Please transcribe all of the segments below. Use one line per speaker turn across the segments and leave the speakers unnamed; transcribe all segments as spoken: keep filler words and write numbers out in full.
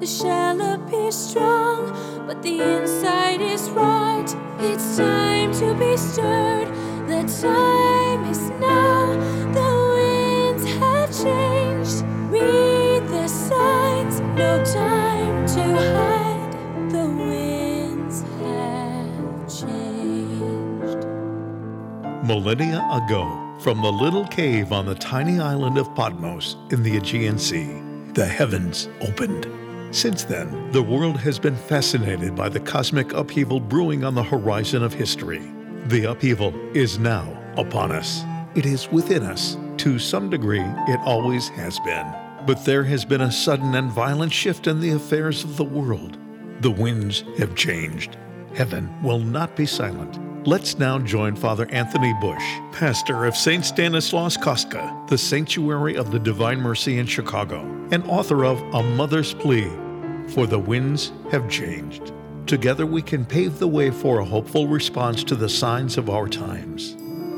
shell appears strong, but the inside is rot. It's time to be stirred. The time is now. The winds have changed. Read the signs. No time to hide. The winds have changed.
Millennia ago, from the little cave on the tiny island of Patmos in the Aegean Sea, the heavens opened. Since then, the world has been fascinated by the cosmic upheaval brewing on the horizon of history. The upheaval is now upon us. It is within us. To some degree, it always has been. But there has been a sudden and violent shift in the affairs of the world. The winds have changed. Heaven will not be silent. Let's now join Father Anthony Bush, pastor of Saint Stanislaus Kostka, the Sanctuary of the Divine Mercy in Chicago, and author of A Mother's Plea, For the Winds Have Changed. Together we can pave the way for a hopeful response to the signs of our times.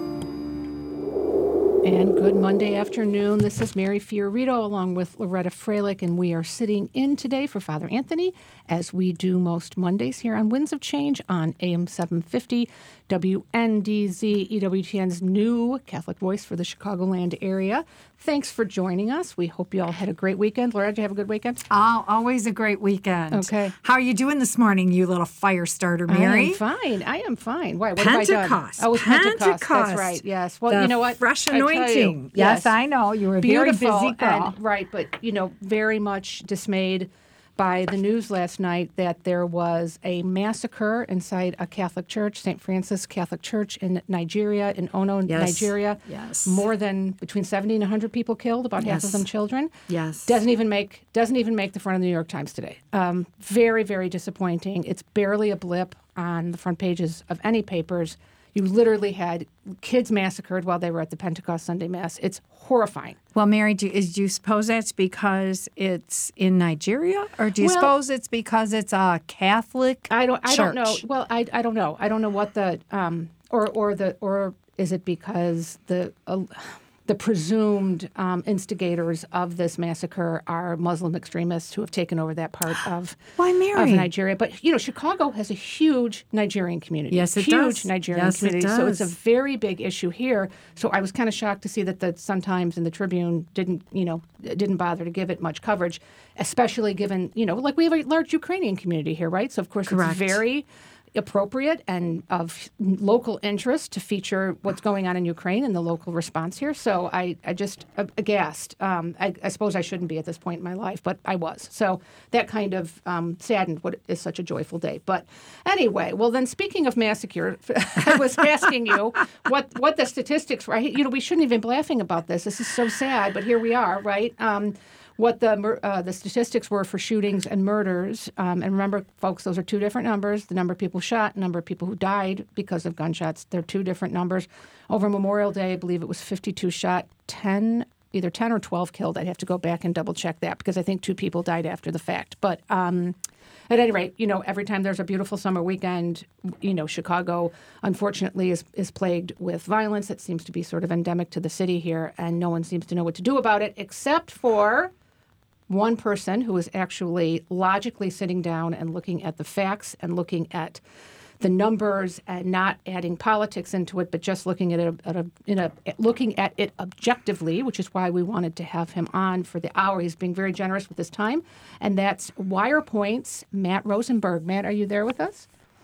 And good Monday afternoon. This is Mary Fiorito along with Loretta Freilich, and we are sitting in today for Father Anthony, as we do most Mondays here on Winds of Change on A M seven fifty, W N D Z, E W T N's new Catholic voice for the Chicagoland area. Thanks for joining us. We hope you all had a great weekend. Loretta, did you have a good weekend?
Oh, always a great weekend.
Okay.
How are you doing this morning, you little fire starter, Mary?
I am fine. I am fine. Why? What
Pentecost.
have I done? Oh, it was Pentecost.
Pentecost.
That's right. Yes. Well,
the
you know what?
Fresh
I tell
anointing.
you,
yes, I know. You were a very
Beautiful
busy girl.
and, right, but, you know, very much dismayed by the news last night that there was a massacre inside a Catholic church, Saint Francis Catholic Church in Nigeria, in Ono,
Yes.
Nigeria.
Yes.
More than between seventy and one hundred people killed, about half of
Yes.
them children.
Yes.
Doesn't even make doesn't even make the front of the New York Times today. Um, very, very disappointing. It's barely a blip on the front pages of any papers. You literally had kids massacred while they were at the Pentecost Sunday Mass. It's horrifying.
Well, Mary, do, is, do you suppose that's because it's in Nigeria, or do you
Well,
suppose it's because it's a Catholic
I don't. I don't know.
church?
Well, I, I don't know. I don't know what the um or or the or is it because the uh, the presumed um, instigators of this massacre are Muslim extremists who have taken over that part of
Why, Mary?
of Nigeria. But you know, Chicago has a huge Nigerian community.
Yes, it
huge
does.
Nigerian
Yes, it
community. So it's a
does.
very big issue here. So I was kind of shocked to see that the Sun-Times and the Tribune didn't, you know, didn't bother to give it much coverage, especially given, you know, like we have a large Ukrainian community here, right? So of course
Correct.
it's very appropriate and of local interest to feature what's going on in Ukraine and the local response here. So I, I just uh, aghast. Um, I, I suppose I shouldn't be at this point in my life, but I was. So that kind of um, saddened what is such a joyful day. But anyway, well then, speaking of massacre, I was asking you what what the statistics were. You know, we shouldn't even be laughing about this. This is so sad, but here we are, right? Um, what the mur- uh, the statistics were for shootings and murders. Um, and remember, folks, those are two different numbers. The number of people shot, number of people who died because of gunshots. They're two different numbers. Over Memorial Day, I believe it was fifty-two shot, ten, either ten or twelve killed. I'd have to go back and double check that because I think two people died after the fact. But um, at any rate, you know, every time there's a beautiful summer weekend, you know, Chicago, unfortunately, is, is plagued with violence. It seems to be sort of endemic to the city here, and no one seems to know what to do about it except for one person who is actually logically sitting down and looking at the facts and looking at the numbers and not adding politics into it, but just looking at it at a, in a, looking at it objectively, which is why we wanted to have him on for the hour. He's being very generous with his time, and that's WirePoint's Matt Rosenberg. Matt, are you there with us?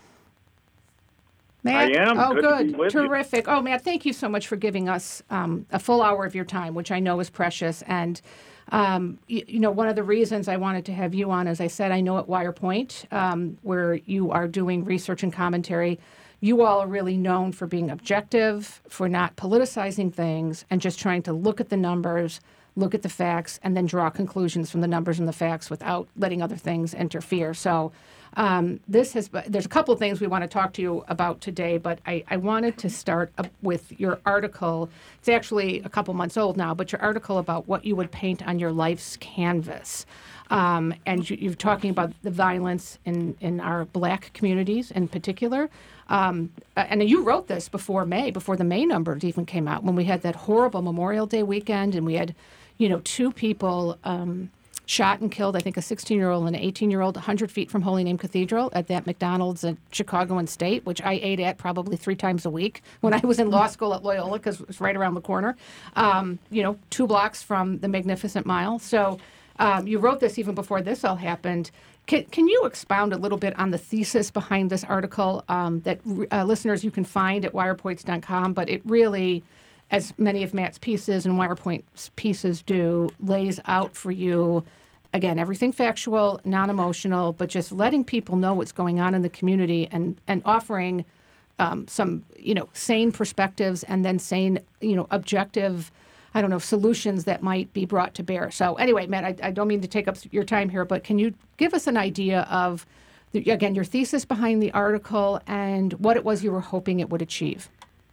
Matt?
I am.
Oh,
Good to
good.
be with you.
Terrific. Oh, Matt, thank you so much for giving us um, a full hour of your time, which I know is precious. And, um, you, you know, one of the reasons I wanted to have you on, as I said, I know at WirePoint, um, where you are doing research and commentary, you all are really known for being objective, for not politicizing things, and just trying to look at the numbers, look at the facts, and then draw conclusions from the numbers and the facts without letting other things interfere. So um, this has, there's a couple of things we want to talk to you about today, but I, I wanted to start up with your article. It's actually a couple months old now, but your article about what you would paint on your life's canvas. Um, and you, you're talking about the violence in, in our Black communities in particular. Um, and you wrote this before May, before the May numbers even came out, when we had that horrible Memorial Day weekend, and we had, you know, two people um, shot and killed, I think, a sixteen-year-old and an eighteen-year-old one hundred feet from Holy Name Cathedral at that McDonald's in Chicago and State, which I ate at probably three times a week when I was in law school at Loyola because it was right around the corner, um, you know, two blocks from the Magnificent Mile. So um, you wrote this even before this all happened. Can, can you expound a little bit on the thesis behind this article um, that uh, listeners you can find at wire points dot com, but it really, as many of Matt's pieces and WirePoint's pieces do, lays out for you, again, everything factual, non-emotional, but just letting people know what's going on in the community and, and offering um, some, you know, sane perspectives and then sane, you know, objective, I don't know, solutions that might be brought to bear. So anyway, Matt, I, I don't mean to take up your time here, but can you give us an idea of, the, again, your thesis behind the article and what it was you were hoping it would achieve?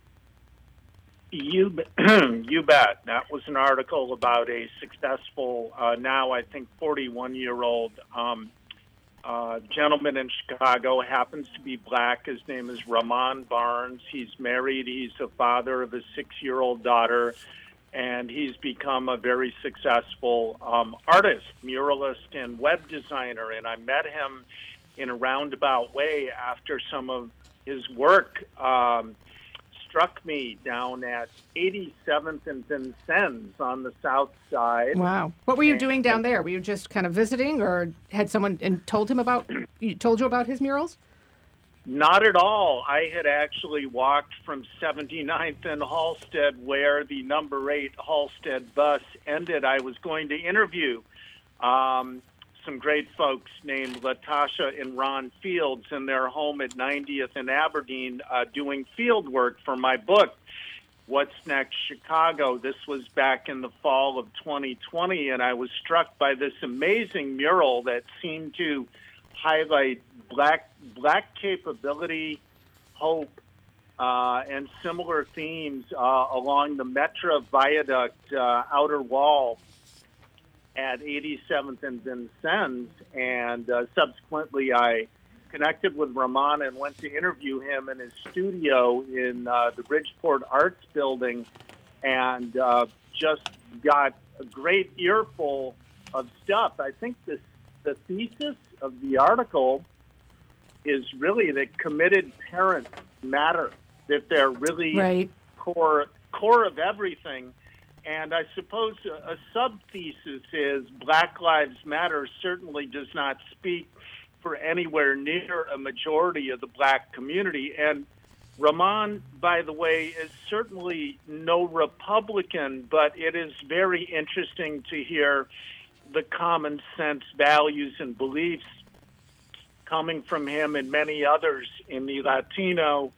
You, you bet. That was an article about a successful, uh, now I think forty-one-year-old um, uh, gentleman in Chicago, happens to be black. His name is Ramon Barnes. He's married. He's a father of a six-year-old daughter, and he's become a very successful um, artist, muralist, and web designer. And I met him in a roundabout way after some of his work um, struck me down at eighty-seventh and Vincennes on the south side.
Wow. What were you doing down there? Were you just kind of visiting, or had someone and told him about, you told you about his murals?
Not at all. I had actually walked from seventy-ninth and Halsted, where the number eight Halsted bus ended. I was going to interview um, some great folks named Latasha and Ron Fields in their home at ninetieth in Aberdeen uh, doing field work for my book, What's Next Chicago. This was back in the fall of twenty twenty, and I was struck by this amazing mural that seemed to highlight black black capability, hope, uh, and similar themes uh, along the Metra Viaduct uh, outer wall at eighty-seventh and Vincennes. And uh, subsequently, I connected with Ramon and went to interview him in his studio in uh, the Bridgeport Arts Building, and uh, just got a great earful of stuff. I think this, the thesis of the article is really that committed parents matter, that they're really
right.
core core of everything. And I suppose a, a sub-thesis is Black Lives Matter certainly does not speak for anywhere near a majority of the black community. And Ramon, by the way, is certainly no Republican, but it is very interesting to hear the common sense values and beliefs coming from him and many others in the Latino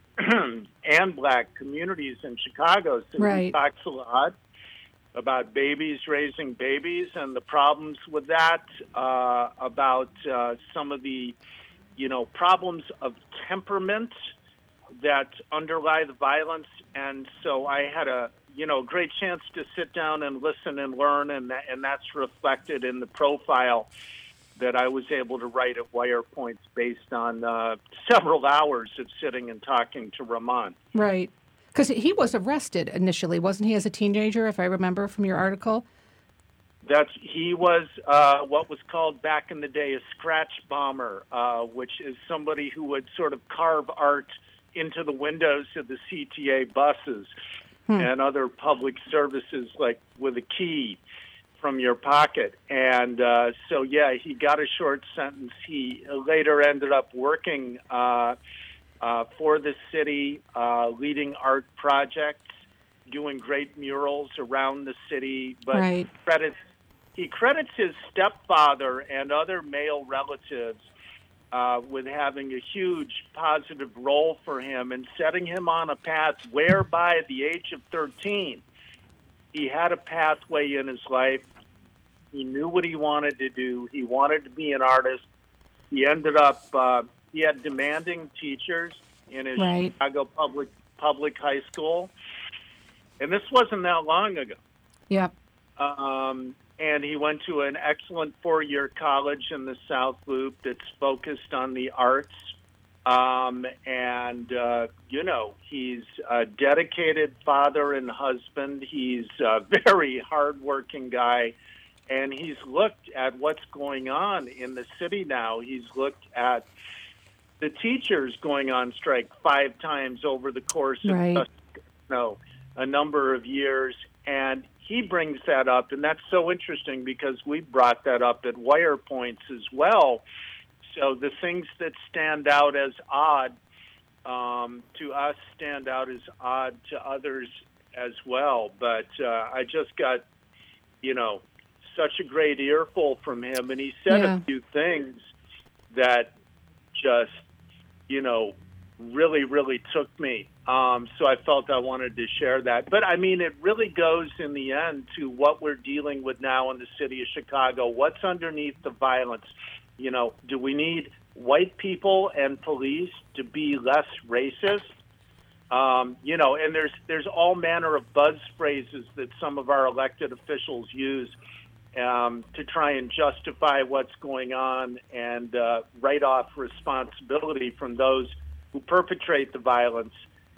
and black communities in Chicago. So
right.
He talks a lot about babies raising babies and the problems with that, uh, about uh, some of the, you know, problems of temperament that underlie the violence. And so I had a, you know, great chance to sit down and listen and learn, and that, and that's reflected in the profile that I was able to write at WirePoints based on uh, several hours of sitting and talking to Ramon.
Right. Because he was arrested initially, wasn't he, as a teenager, if I remember from your article?
That's he was uh, what was called back in the day a scratch bomber, uh, which is somebody who would sort of carve art into the windows of the C T A buses hmm. and other public services, like with a key from your pocket. And uh, so, yeah, he got a short sentence. He later ended up working uh, uh, for the city, uh, leading art projects, doing great murals around the city. But
right.
credits, he credits his stepfather and other male relatives uh, with having a huge positive role for him and setting him on a path whereby at the age of thirteen, he had a pathway in his life. He knew what he wanted to do. He wanted to be an artist. He ended up, uh, he had demanding teachers in his
right.
Chicago public public high school. And this wasn't that long ago.
Yep.
Um, and he went to an excellent four-year college in the South Loop that's focused on the arts. Um, and, uh, you know, he's a dedicated father and husband. He's a very hardworking guy. and he's looked at what's going on in the city now. He's looked at the teachers going on strike five times over the course of
Right.
just, you know, a number of years, and he brings that up, and that's so interesting because we brought that up at Wire Points as well. So the things that stand out as odd um, to us stand out as odd to others as well. But uh, I just got, you know, such a great earful from him, and he said
Yeah.
a few things that just, you know, really, really took me. Um, so I felt I wanted to share that. But, I mean, it really goes in the end to what we're dealing with now in the city of Chicago. What's underneath the violence? You know, do we need white people and police to be less racist? Um, you know, and there's there's all manner of buzz phrases that some of our elected officials use um, to try and justify what's going on and uh, write off responsibility from those who perpetrate the violence.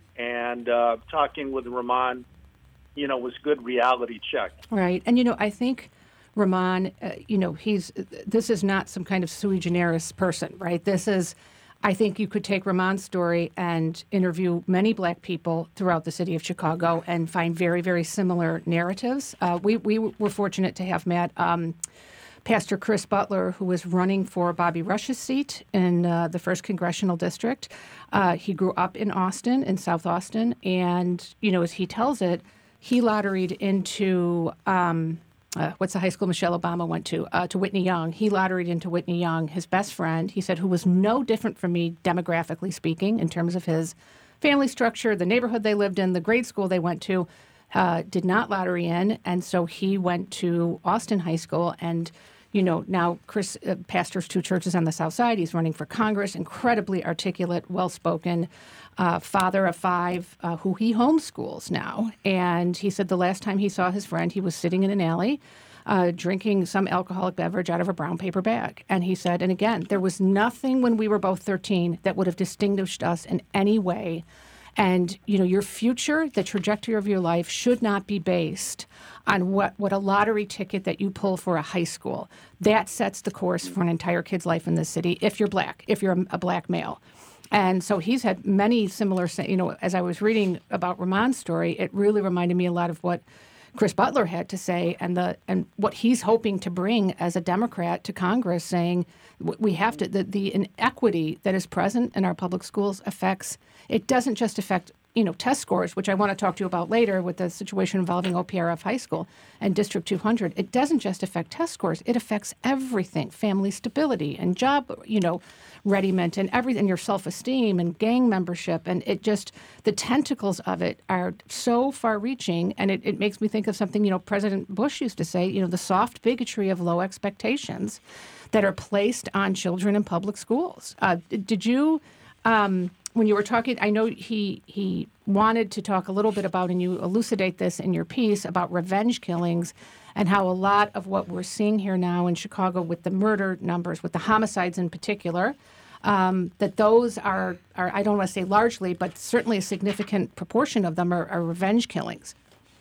And uh, talking with Ramon, you know, was good reality check.
Right. And, you know, I think Ramon, uh, you know, he's, this is not some kind of sui generis person, right? This is, I think you could take Ramon's story and interview many black people throughout the city of Chicago and find very, very similar narratives. Uh, we, we were fortunate to have Matt, um, Pastor Chris Butler, who was running for Bobby Rush's seat in uh, the first congressional district. Uh, he grew up in Austin, in South Austin, and, you know, as he tells it, he lotteried into, um, uh, what's the high school Michelle Obama went to, uh, to Whitney Young. He lotteried into Whitney Young, his best friend, he said, who was no different from me demographically speaking in terms of his family structure, the neighborhood they lived in, the grade school they went to, uh, did not lottery in. And so he went to Austin High School and, you know, now Chris uh, pastors two churches on the South Side. He's running for Congress, incredibly articulate, well-spoken, uh, father of five, uh, who he homeschools now. And he said the last time he saw his friend, he was sitting in an alley uh, drinking some alcoholic beverage out of a brown paper bag. And he said, and again, there was nothing when we were both thirteen that would have distinguished us in any way. And, you know, your future, the trajectory of your life should not be based on what, what a lottery ticket that you pull for a high school. That sets the course for an entire kid's life in this city if you're black, if you're a, a black male. And so he's had many similar, you know, as I was reading about Ramon's story, it really reminded me a lot of what Chris Butler had to say and the and what he's hoping to bring as a Democrat to Congress, saying we have to, the, the inequity that is present in our public schools affects, it doesn't just affect, you know, test scores, which I want to talk to you about later with the situation involving O P R F High School and District two hundred. It doesn't just affect test scores. It affects everything, family stability and job, you know, readiness and everything, your self-esteem and gang membership. And it just, the tentacles of it are so far-reaching. And it, it makes me think of something, you know, President Bush used to say, you know, the soft bigotry of low expectations that are placed on children in public schools. Uh, did you... Um, When you were talking, I know he he wanted to talk a little bit about, and you elucidate this in your piece, about revenge killings and how a lot of what we're seeing here now in Chicago with the murder numbers, with the homicides in particular, um, that those are, are, I don't want to say largely, but certainly a significant proportion of them are, are revenge killings.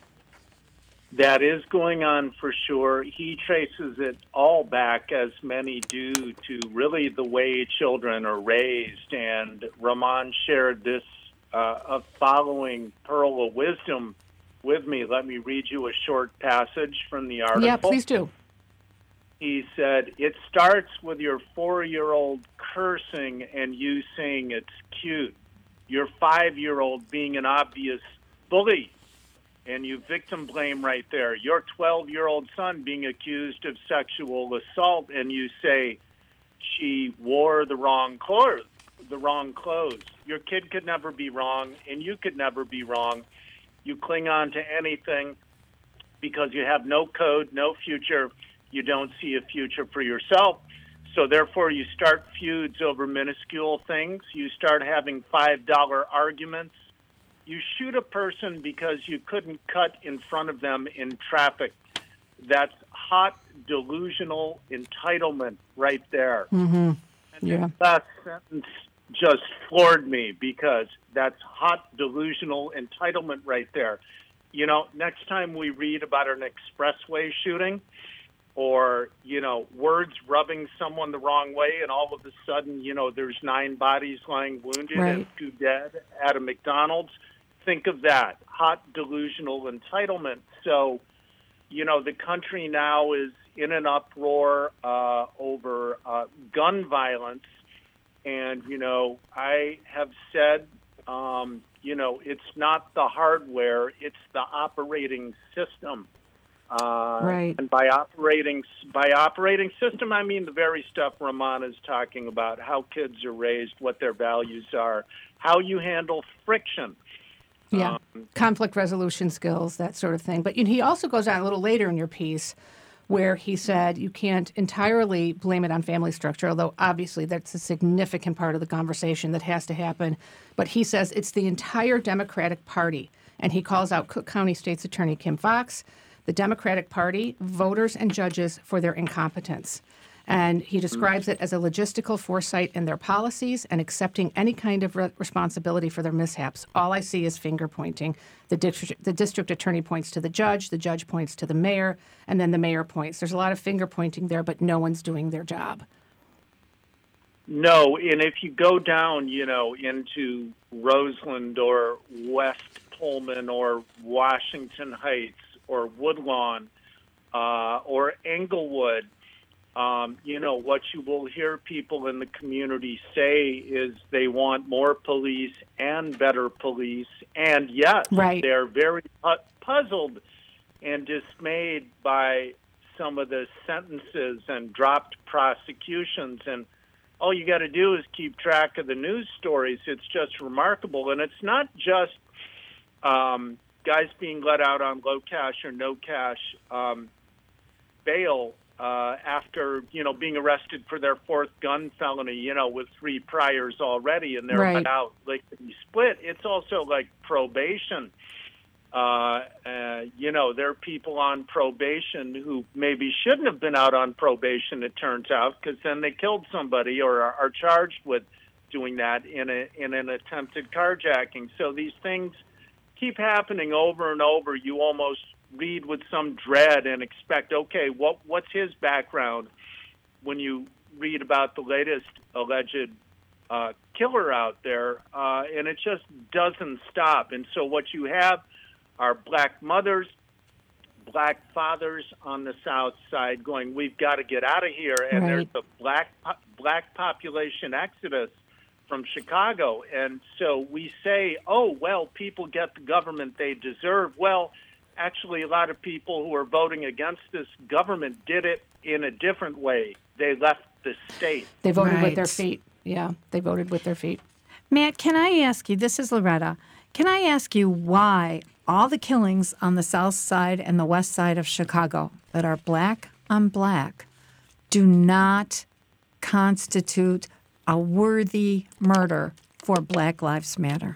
That is going on for sure. He traces it all back, as many do, to really the way children are raised. And Ramon shared this uh, a following pearl of wisdom with me. Let me read you a short passage from the article.
Yeah, please do.
He said, it starts with your four-year-old cursing and you saying it's cute. Your five-year-old being an obvious bully. And you victim blame right there. Your twelve-year-old son being accused of sexual assault, and you say she wore the wrong clothes. The wrong clothes. Your kid could never be wrong, and you could never be wrong. You cling on to anything because you have no code, no future. You don't see a future for yourself. So therefore, you start feuds over minuscule things. You start having five dollar arguments. You shoot a person because you couldn't cut in front of them in traffic. That's hot, delusional entitlement right there.
Mm-hmm. Yeah.
And that sentence just floored me because that's hot, delusional entitlement right there. You know, next time we read about an expressway shooting, or, you know, words rubbing someone the wrong way, and all of a sudden, you know, there's nine bodies lying wounded
Right.
and two dead at a McDonald's. Think of that, hot delusional entitlement. So, you know, the country now is in an uproar uh, over uh, gun violence. And, you know, I have said, um, you know, it's not the hardware, it's the operating system. Uh,
Right.
And by operating by operating system, I mean the very stuff Ramon is talking about, how kids are raised, what their values are, how you handle friction.
Yeah,
Um,
conflict resolution skills, that sort of thing. But you know, he also goes on a little later in your piece where he said you can't entirely blame it on family structure, although obviously that's a significant part of the conversation that has to happen. But he says it's the entire Democratic Party. And he calls out Cook County State's Attorney Kim Foxx, the Democratic Party, voters, and judges for their incompetence. And he describes it as a logistical foresight in their policies and accepting any kind of re- responsibility for their mishaps. All I see is finger pointing. The district, the district attorney points to the judge, the judge points to the mayor, and then the mayor points. There's a lot of finger pointing there, but no one's doing their job.
No, and if you go down, you know, into Roseland or West Pullman or Washington Heights or Woodlawn uh, or Englewood, um, you know, what you will hear people in the community say is they want more police and better police. And yes,
Right.
they're very pu- puzzled and dismayed by some of the sentences and dropped prosecutions. And all you got to do is keep track of the news stories. It's just remarkable. And it's not just um, guys being let out on low cash or no cash um, bail uh, after, you know, being arrested for their fourth gun felony, you know, with three priors already, and they're
Right.
let out like split. It's also like probation. Uh, uh, you know, there are people on probation who maybe shouldn't have been out on probation, it turns out, because then they killed somebody or are, are charged with doing that in a in an attempted carjacking. So these things keep happening over and over. You almost read with some dread and expect, okay, what what's his background when you read about the latest alleged uh, killer out there, uh, and it just doesn't stop. And so what you have are black mothers, black fathers on the South Side going, we've got to get out of here. And
Right.
there's a black black population exodus from Chicago. And so we say, oh, well, people get the government they deserve. Well, actually, a lot of people who are voting against this government did it in a different way. They left the state.
They voted
Right.
with their feet. Yeah, they voted with their feet.
Matt, can I ask you, this is Loretta, can I ask you why all the killings on the south side and the west side of Chicago that are black on black do not constitute a worthy murder for Black Lives Matter?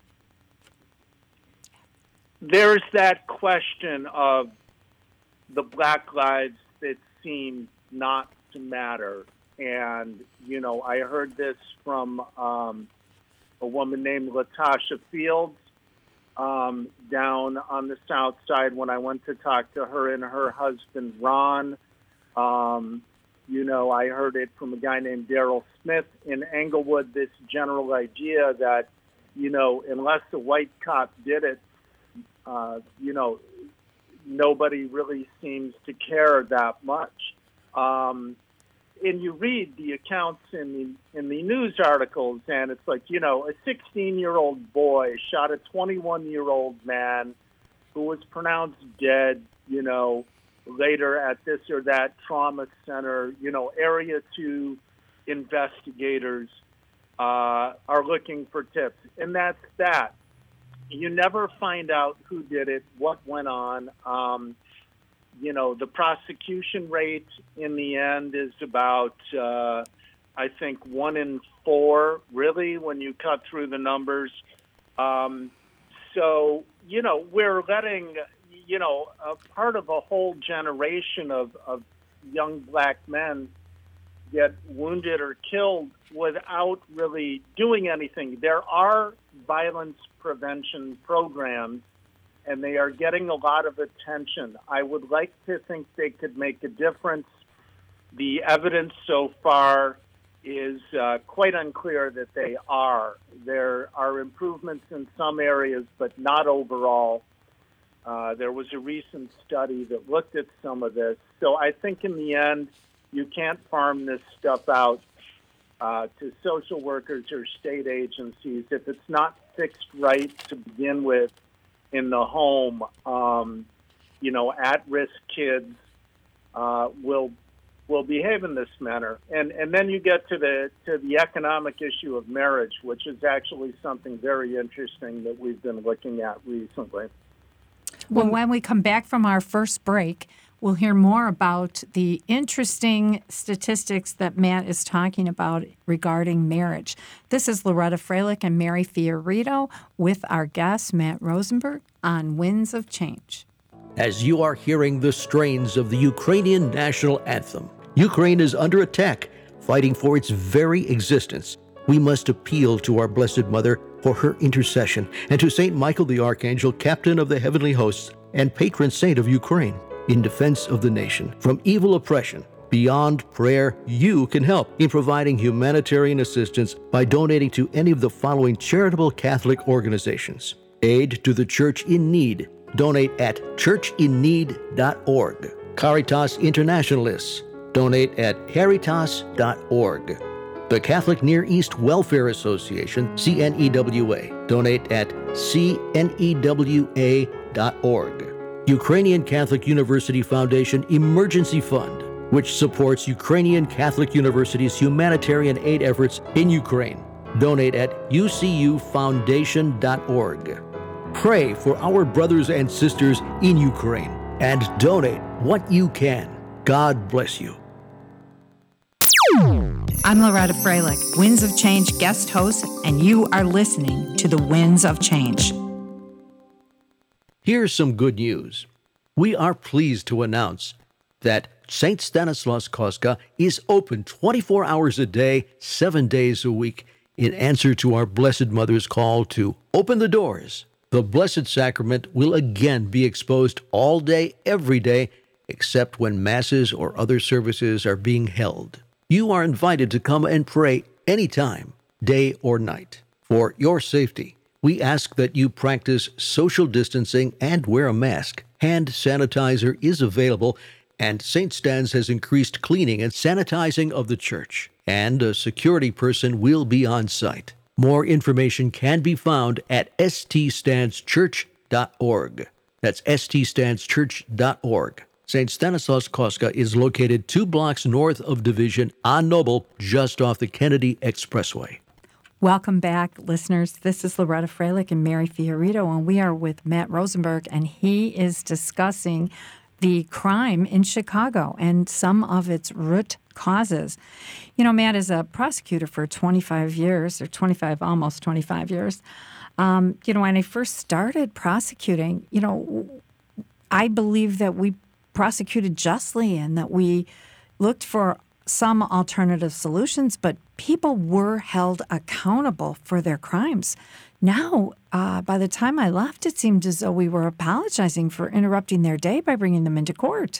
There's that question of the black lives that seem not to matter. And, you know, I heard this from um, a woman named Latasha Fields um, down on the South Side when I went to talk to her and her husband, Ron. Um, you know, I heard it from a guy named Daryl Smith in Englewood, this general idea that, you know, unless a white cop did it, uh, you know, nobody really seems to care that much. Um, and you read the accounts in the in the news articles, and it's like, you know, a sixteen-year-old boy shot a twenty-one-year-old man who was pronounced dead, you know, later at this or that trauma center. You know, Area two investigators uh, are looking for tips, and that's that. You never find out who did it, what went on. Um, you know, the prosecution rate in the end is about, uh, I think, one in four, really, when you cut through the numbers. Um, so, you know, we're letting, you know, a part of a whole generation of, of young black men get wounded or killed without really doing anything. There are violence prevention programs and they are getting a lot of attention. I would like to think they could make a difference. The evidence so far is uh, quite unclear that they are. There are improvements in some areas, but not overall. Uh, there was a recent study that looked at some of this. So I think in the end, you can't farm this stuff out uh, to social workers or state agencies. If it's not fixed right to begin with in the home, um, you know, at-risk kids uh, will will behave in this manner. And and then you get to the to the economic issue of marriage, which is actually something very interesting that we've been looking at recently.
Well, when we come back from our first break, we'll hear more about the interesting statistics that Matt is talking about regarding marriage. This is Loretta Freilich and Mary Fiorito with our guest, Matt Rosenberg, on Winds of Change.
As you are hearing the strains of the Ukrainian national anthem, Ukraine is under attack, fighting for its very existence. We must appeal to our Blessed Mother for her intercession, and to Saint Michael the Archangel, captain of the heavenly hosts and patron saint of Ukraine, in defense of the nation from evil oppression. Beyond prayer, you can help in providing humanitarian assistance by donating to any of the following charitable Catholic organizations. Aid to the Church in Need. Donate at church in need dot org. Caritas Internationalis. Donate at caritas dot org. The Catholic Near East Welfare Association, C N E W A. Donate at c n e w a dot org. Ukrainian Catholic University Foundation Emergency Fund, which supports Ukrainian Catholic University's humanitarian aid efforts in Ukraine. Donate at u c u foundation dot org. Pray for our brothers and sisters in Ukraine and donate what you can. God bless you.
I'm Loretta Freilich, Winds of Change guest host, and you are listening to the Winds of Change.
Here's some good news. We are pleased to announce that Saint Stanislaus Kostka is open twenty-four hours a day, seven days a week, in answer to our Blessed Mother's call to open the doors. The Blessed Sacrament will again be exposed all day, every day, except when masses or other services are being held. You are invited to come and pray anytime, day or night. For your safety, we ask that you practice social distancing and wear a mask. Hand sanitizer is available, and Saint Stan's has increased cleaning and sanitizing of the church, and a security person will be on site. More information can be found at s t stans church dot org. That's s t stans church dot org. Saint Stanislaus Kostka is located two blocks north of Division on Noble, just off the Kennedy Expressway.
Welcome back, listeners. This is Loretta Freilich and Mary Fiorito, and we are with Matt Rosenberg, and he is discussing the crime in Chicago and some of its root causes. You know, Matt is a prosecutor for twenty-five years, or twenty-five, almost twenty-five years. Um, you know, when I first started prosecuting, you know, I believe that we prosecuted justly and that we looked for some alternative solutions, but people were held accountable for their crimes. Now, uh, by the time I left, it seemed as though we were apologizing for interrupting their day by bringing them into court.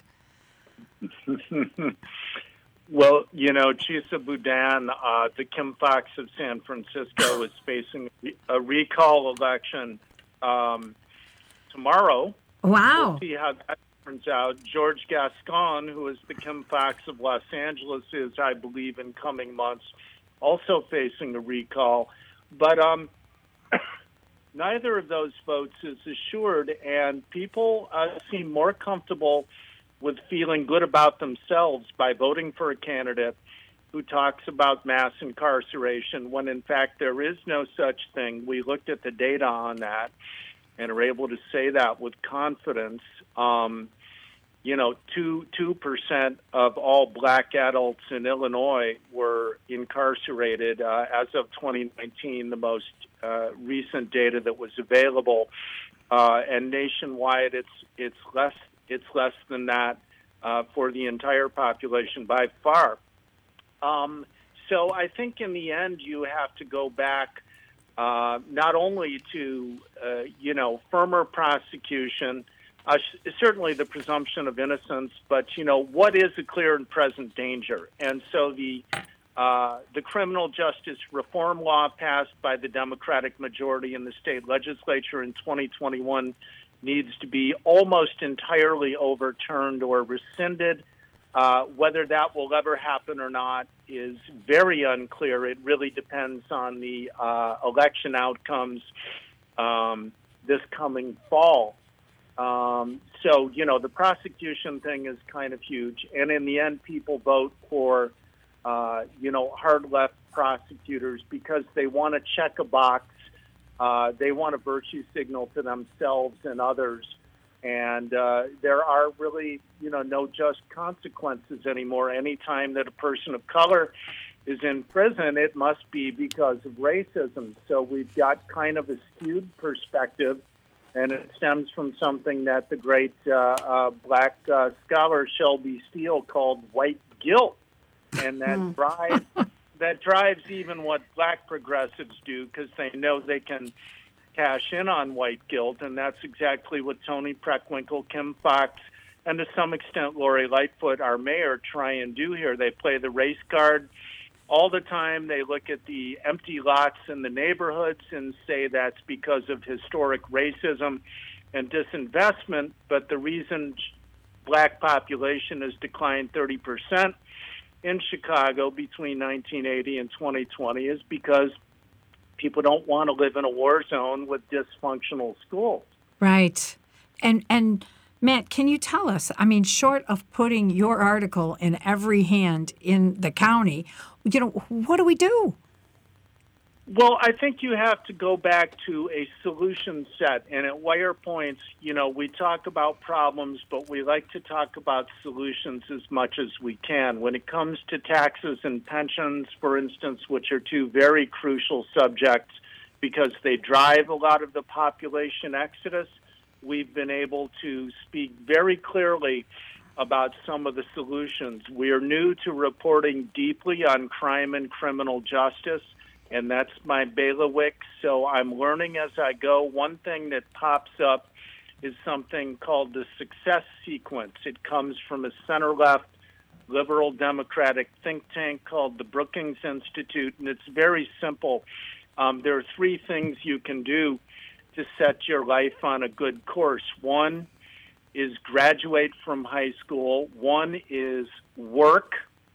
Well, you know, Chisa Boudin, uh, the Kim Foxx of San Francisco, is facing a recall election um, tomorrow.
Wow.
We'll see how that turns out. George Gascon, who is the Kim Foxx of Los Angeles, is, I believe, in coming months, also facing a recall. But um, neither of those votes is assured, and people uh, seem more comfortable with feeling good about themselves by voting for a candidate who talks about mass incarceration when, in fact, there is no such thing. We looked at the data on that and are able to say that with confidence. Um, you know, two two percent of all black adults in Illinois were incarcerated uh, as of twenty nineteen, the most uh, recent data that was available. Uh, and nationwide, it's it's less it's less than that uh, for the entire population by far. Um, so I think in the end, you have to go back uh, not only to, uh, you know, firmer prosecution, uh, certainly the presumption of innocence, but, you know, what is a clear and present danger? And so the uh, the criminal justice reform law passed by the Democratic majority in the state legislature in twenty twenty-one needs to be almost entirely overturned or rescinded. Uh, whether that will ever happen or not is very unclear. It really depends on the uh, election outcomes um, this coming fall. Um, so, you know, the prosecution thing is kind of huge. And in the end, people vote for, uh, you know, hard left prosecutors because they want to check a box. Uh, they want a virtue signal to themselves and others. And uh, there are really, you know, no just consequences anymore. Anytime that a person of color is in prison, it must be because of racism. So we've got kind of a skewed perspective, and it stems from something that the great uh, uh, black uh, scholar Shelby Steele called white guilt, and that drives that drives even what black progressives do because they know they can cash in on white guilt, and that's exactly what Toni Preckwinkle, Kim Foxx, and to some extent Lori Lightfoot, our mayor, try and do here. They play the race card all the time. They look at the empty lots in the neighborhoods and say that's because of historic racism and disinvestment, but the reason black population has declined thirty percent in Chicago between nineteen eighty and twenty twenty is because people don't want to live in a war zone with dysfunctional schools.
Right. And and Matt, can you tell us, I mean, short of putting your article in every hand in the county, you know, what do we do?
Well, I think you have to go back to a solution set. And at Wire Points, you know, we talk about problems, but we like to talk about solutions as much as we can. When it comes to taxes and pensions, for instance, which are two very crucial subjects because they drive a lot of the population exodus, we've been able to speak very clearly about some of the solutions. We are new to reporting deeply on crime and criminal justice, and that's my bailiwick, so I'm learning as I go. One thing that pops up is something called the success sequence. It comes from a center-left liberal democratic think tank called the Brookings Institute, and it's very simple. Um, there are three things you can do to set your life on a good course. One is graduate from high school. One is work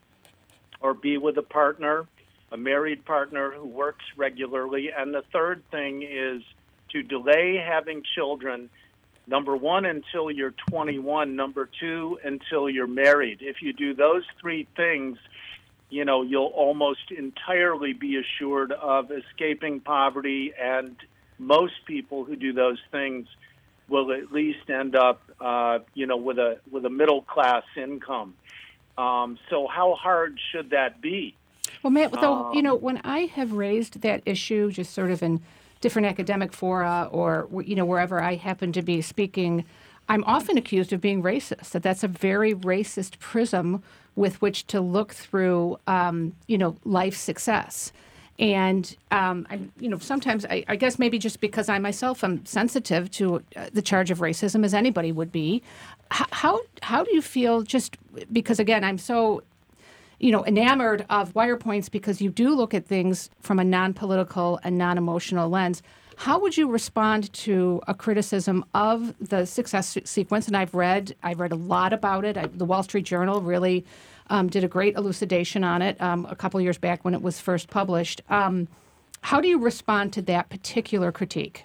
or be with a partner, a married partner who works regularly. And the third thing is to delay having children, number one, until you're twenty-one, number two, until you're married. If you do those three things, you know, you'll almost entirely be assured of escaping poverty, and most people who do those things will at least end up, uh, you know, with a with a middle class income. Um, so how hard should that be?
Well, Matt, though, you know, when I have raised that issue, just sort of in different academic fora or, you know, wherever I happen to be speaking, I'm often accused of being racist, that that's a very racist prism with which to look through, um, you know, life success. And, um, I, you know, sometimes I, I guess maybe just because I myself am sensitive to uh, the charge of racism, as anybody would be, H- how how do you feel, just because, again, I'm so, you know, enamored of Wire Points because you do look at things from a non-political and non-emotional lens. How would you respond to a criticism of the success sequence? And I've read, I've read a lot about it. I, the Wall Street Journal really um, did a great elucidation on it um, a couple years back when it was first published. Um, how do you respond to that particular critique?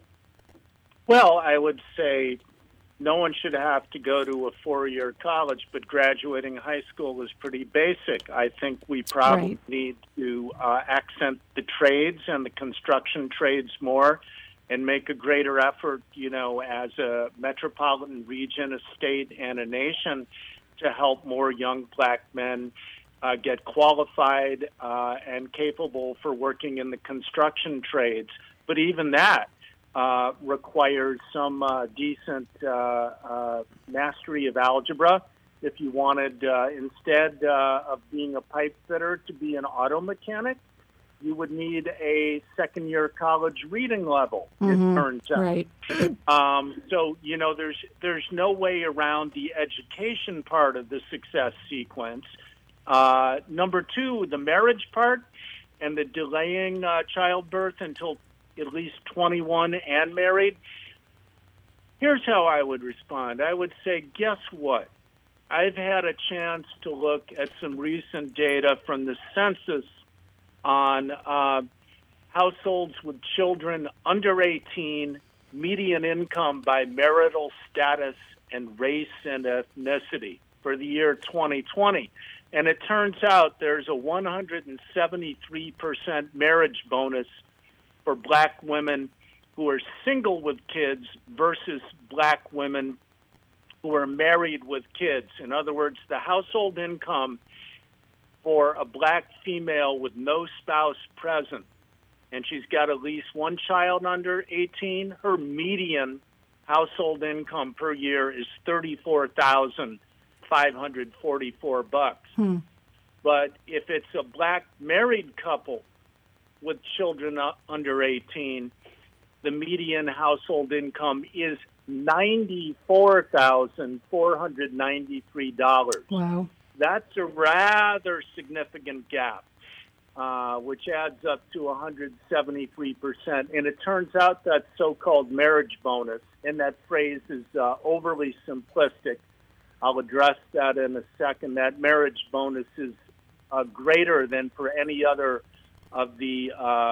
Well, I would say no one should have to go to a four-year college, but graduating high school is pretty basic. I think we probably
Right.
need to uh, accent the trades and the construction trades more and make a greater effort, you know, as a metropolitan region, a state, and a nation to help more young black men uh, get qualified uh, and capable for working in the construction trades. But even that, Uh, requires some uh, decent uh, uh, mastery of algebra. If you wanted, uh, instead uh, of being a pipe fitter, to be an auto mechanic, you would need a second-year college reading level,
Mm-hmm.
it turns out.
Right.
Um, so, you know, there's there's no way around the education part of the success sequence. Uh, number two, the marriage part and the delaying uh, childbirth until at least twenty-one and married. Here's how I would respond. I would say, guess what? I've had a chance to look at some recent data from the census on uh, households with children under eighteen, median income by marital status and race and ethnicity for the year twenty twenty. And it turns out there's a one hundred seventy-three percent marriage bonus for black women who are single with kids versus black women who are married with kids. In other words, the household income for a black female with no spouse present, and she's got at least one child under eighteen, her median household income per year is thirty-four thousand five hundred forty-four bucks.
Hmm.
But if it's a black married couple with children under eighteen, the median household income is ninety-four thousand four hundred ninety-three dollars.
Wow.
That's a rather significant gap, uh, which adds up to one hundred seventy-three percent. And it turns out that so-called marriage bonus, and that phrase is uh, overly simplistic. I'll address that in a second. That marriage bonus is uh, greater than for any other of the uh,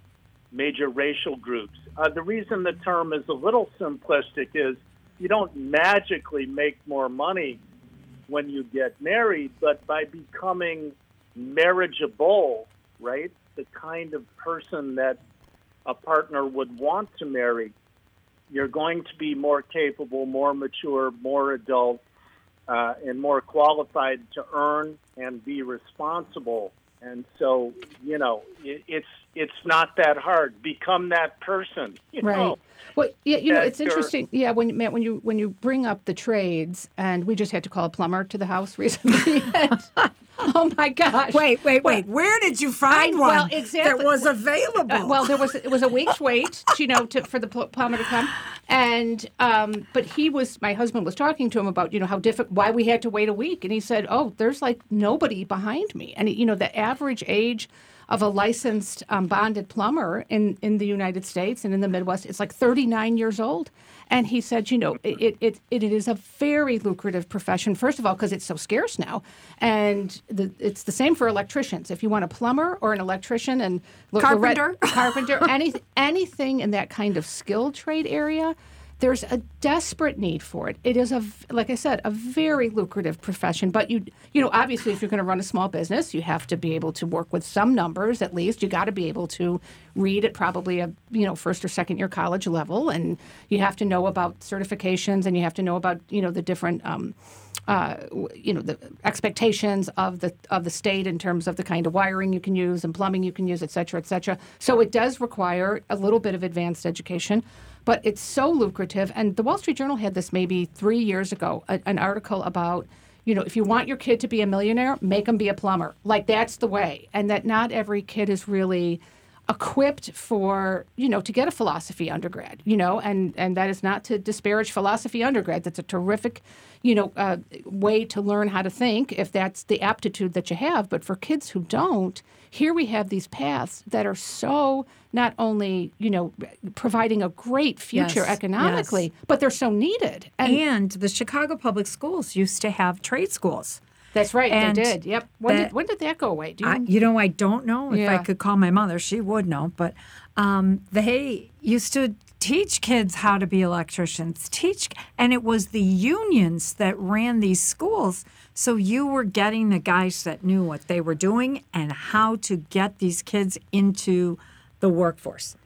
major racial groups. Uh, the reason the term is a little simplistic is you don't magically make more money when you get married, but by becoming marriageable, right, the kind of person that a partner would want to marry, you're going to be more capable, more mature, more adult, uh, and more qualified to earn and be responsible. And so, you know, it, it's it's not that hard. Become that person. You
Right.
know?
Well, yeah, you know,
that
it's
you're-
interesting. Yeah, when Matt, when you when you bring up the trades, and we just had to call a plumber to the house recently. and, oh my gosh!
Wait, wait, wait. Where did you find
I-
one
well, exactly.
that was available?
Uh, well, there was it was a week's wait, you know, to, for the pl- plumber to come, and um, but he was my husband was talking to him about you know how difficult why we had to wait a week, and he said, oh, there's like nobody behind me, and you know the average age of a licensed um, bonded plumber in, in the United States and in the Midwest, it's like thirty-nine years old. And he said, you know, it it, it, it is a very lucrative profession, first of all, because it's so scarce now. And the, it's the same for electricians. If you want a plumber or an electrician and look,
Carpenter.
carpenter, any, anything in that kind of skilled trade area, there's a desperate need for it. It is, a, like I said, a very lucrative profession. But, you you know, obviously, if you're going to run a small business, you have to be able to work with some numbers at least. You got to be able to read at probably a, you know, first or second year college level. And you have to know about certifications, and you have to know about, you know, the different, um, uh, you know, the expectations of the of the state in terms of the kind of wiring you can use and plumbing you can use, et cetera, et cetera. So it does require a little bit of advanced education. But it's so lucrative. And the Wall Street Journal had this maybe three years ago, a, an article about, you know, if you want your kid to be a millionaire, make them be a plumber. Like, that's the way. And that not every kid is really equipped for, you know, to get a philosophy undergrad, you know, and, and that is not to disparage philosophy undergrad. That's a terrific, you know, uh, way to learn how to think if that's the aptitude that you have. But for kids who don't, here we have these paths that are so not only, you know, providing a great future
Yes,
economically,
yes.
but they're so needed. And,
And the Chicago Public Schools used to have trade schools.
that's right,
and
they did. Yep. When
that-
did when did that go away? Do you?
I, you know, I don't know if I
Yeah.
could call my mother. She would know. But um, they used to teach kids how to be electricians, teach, and it was the unions that ran these schools. So you were getting the guys that knew what they were doing and how to get these kids into the workforce.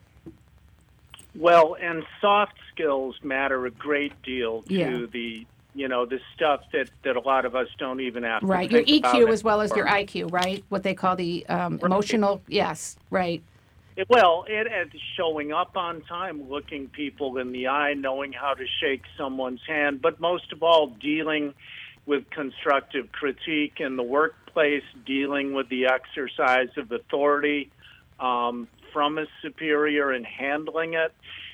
Well, and soft skills matter a great deal to
Yeah.
the, you know, the stuff that, that a lot of us don't even have
Right,
to
your
think
E Q
about
as well as your
anymore.
I Q, right? What they call the um, emotional, yes, right.
It- Well, it is showing up on time, looking people in the eye, knowing how to shake someone's hand, but most of all, dealing with constructive critique in the workplace, dealing with the exercise of authority, um, from a superior and handling it.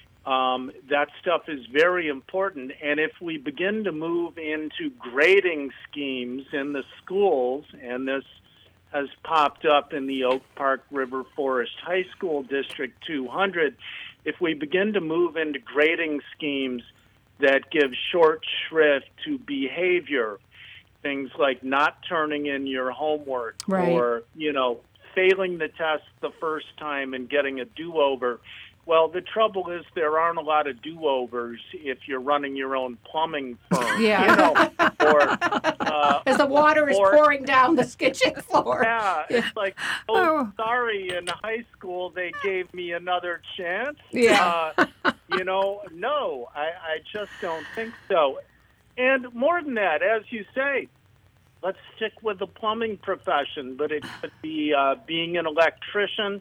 Um, that stuff is very important. And if we begin to move into grading schemes in the schools, and this has popped up in the Oak Park River Forest High School District two hundred, if we begin to move into grading schemes that give short shrift to behavior, things like not turning in your homework,
right.
or, you know, failing the test the first time and getting a do-over. Well, the trouble is there aren't a lot of do-overs if you're running your own plumbing firm.
Yeah.
You know, or, uh,
as the water is
or,
pouring down the kitchen floor.
Yeah, it's like, oh, sorry, in high school they gave me another chance.
Yeah.
Uh, you know, no, I, I just don't think so. And more than that, as you say, let's stick with the plumbing profession, but it could be uh, being an electrician,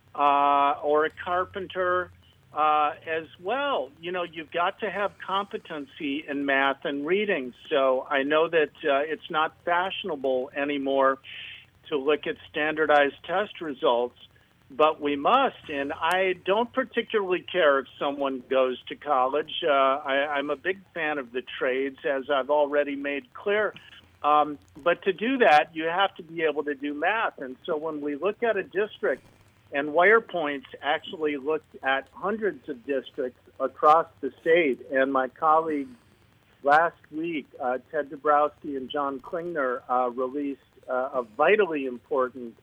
Uh, or a carpenter uh, as well. You know, you've got to have competency in math and reading. So I know that uh, it's not fashionable anymore to look at standardized test results, but we must. And I don't particularly care if someone goes to college. Uh, I, I'm a big fan of the trades, as I've already made clear. Um, but to do that, you have to be able to do math. And so when we look at a district, and WirePoints actually looked at hundreds of districts across the state. And my colleagues last week, uh, Ted Dabrowski and John Klingner, uh, released uh, a vitally important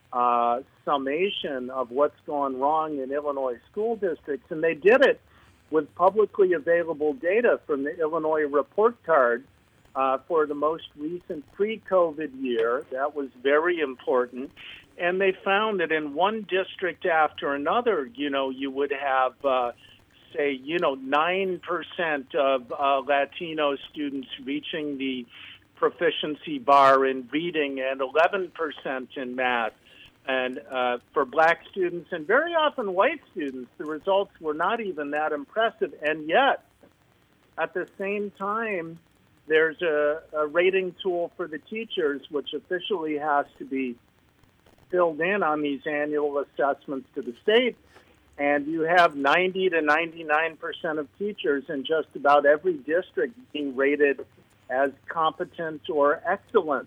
uh, summation of what's gone wrong in Illinois school districts. And they did it with publicly available data from the Illinois report card uh, for the most recent pre-COVID year. That was very important. And they found that in one district after another, you know, you would have, uh, say, you know, nine percent of uh, Latino students reaching the proficiency bar in reading and eleven percent in math. And uh, for black students and very often white students, the results were not even that impressive. And yet, at the same time, there's a, a rating tool for the teachers, which officially has to be filled in on these annual assessments to the state, and you have ninety to ninety-nine percent of teachers in just about every district being rated as competent or excellent.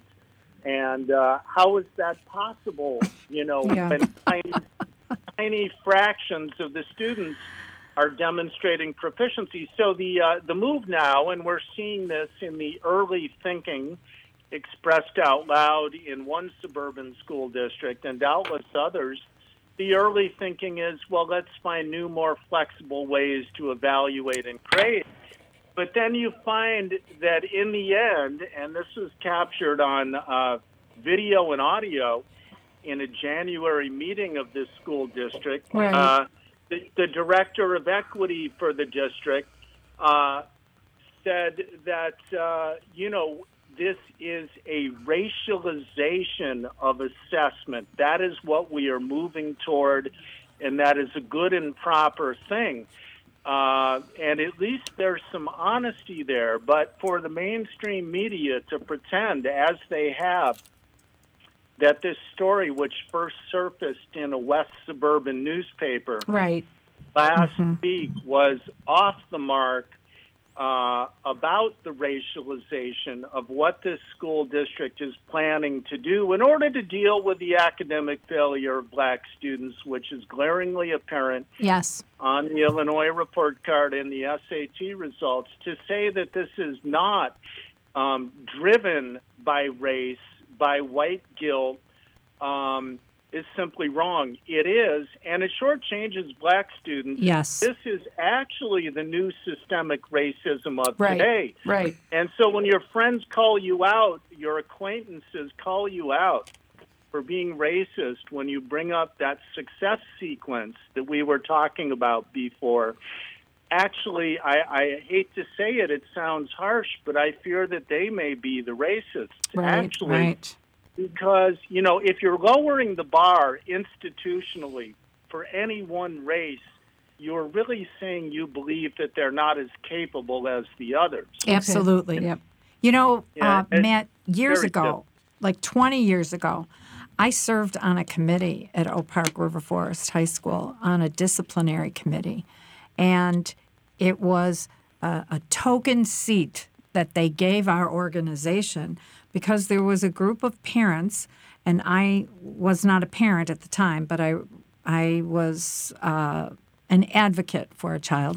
And uh, how is that possible? You know,
Yeah.
when tiny, tiny fractions of the students are demonstrating proficiency. So the uh, the move now, and we're seeing this in the early thinking expressed out loud in one suburban school district and doubtless others, the early thinking is, well, let's find new, more flexible ways to evaluate and grade. But then you find that in the end, and this is captured on uh, video and audio in a January meeting of this school district,
Right.
uh, the, the director of equity for the district uh, said that, uh, you know, this is a racialization of assessment. That is what we are moving toward, and that is a good and proper thing. Uh, and at least there's some honesty there. But for the mainstream media to pretend, as they have, that this story, which first surfaced in a West suburban newspaper
Right.
last
Mm-hmm.
week, was off the mark, Uh, about the racialization of what this school district is planning to do in order to deal with the academic failure of black students, which is glaringly apparent
Yes.
on the Illinois report card and the S A T results. To say that this is not um, driven by race, by white guilt, um, is simply wrong. It is, and it shortchanges black students.
Yes.
This is actually the new systemic racism of
Right.
today.
Right.
And so when your friends call you out, your acquaintances call you out for being racist, when you bring up that success sequence that we were talking about before, actually, I, I hate to say it, it sounds harsh, but I fear that they may be the racists.
Right.
Actually,
Right.
because, you know, if you're lowering the bar institutionally for any one race, you're really saying you believe that they're not as capable as the others.
Absolutely.
Yep.
You know,
Yeah,
uh,
it's
Matt, years
very
ago,
difficult.
like twenty years ago, I served on a committee at Oak Park River Forest High School on a disciplinary committee, and it was a, a token seat that they gave our organization because there was a group of parents, and I was not a parent at the time, but I I was uh, an advocate for a child.